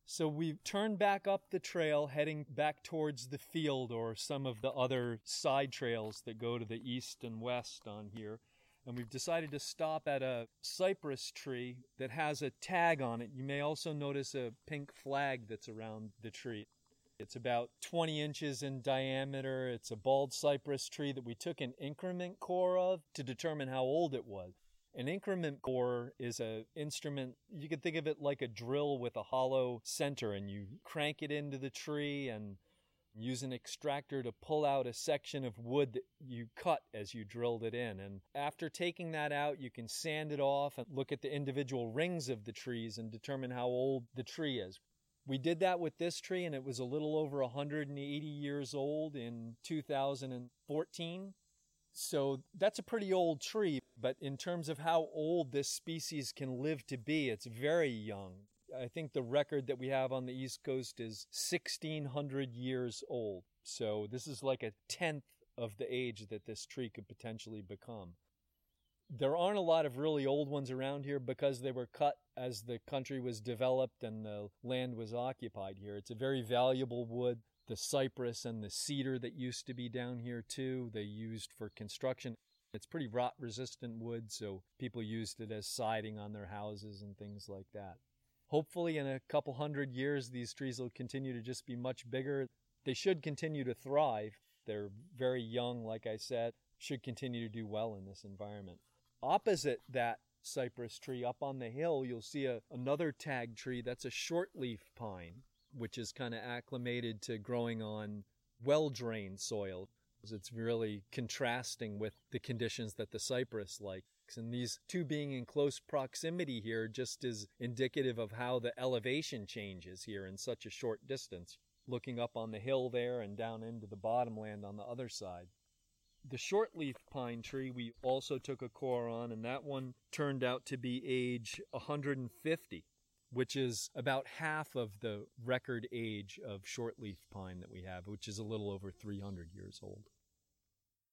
So we've turned back up the trail, heading back towards the field or some of the other side trails that go to the east and west on here. And we've decided to stop at a cypress tree that has a tag on it. You may also notice a pink flag that's around the tree. It's about 20 inches in diameter. It's a bald cypress tree that we took an increment core of to determine how old it was. An increment core is an instrument, you could think of it like a drill with a hollow center, and you crank it into the tree and use an extractor to pull out a section of wood that you cut as you drilled it in. And after taking that out, you can sand it off and look at the individual rings of the trees and determine how old the tree is. We did that with this tree, and it was a little over 180 years old in 2014. So that's a pretty old tree, but in terms of how old this species can live to be, it's very young. I think the record that we have on the East Coast is 1,600 years old. So this is like a tenth of the age that this tree could potentially become. There aren't a lot of really old ones around here because they were cut as the country was developed and the land was occupied here. It's a very valuable wood. The cypress and the cedar that used to be down here too, they used for construction. It's pretty rot-resistant wood, so people used it as siding on their houses and things like that. Hopefully in a couple hundred years, these trees will continue to just be much bigger. They should continue to thrive. They're very young, like I said, should continue to do well in this environment. Opposite that cypress tree up on the hill, you'll see another tag tree. That's a shortleaf pine, which is kind of acclimated to growing on well-drained soil. It's really contrasting with the conditions that the cypress likes. And these two being in close proximity here just is indicative of how the elevation changes here in such a short distance, looking up on the hill there and down into the bottomland on the other side. The shortleaf pine tree we also took a core on, and that one turned out to be age 150. Which is about half of the record age of shortleaf pine that we have, which is a little over 300 years old.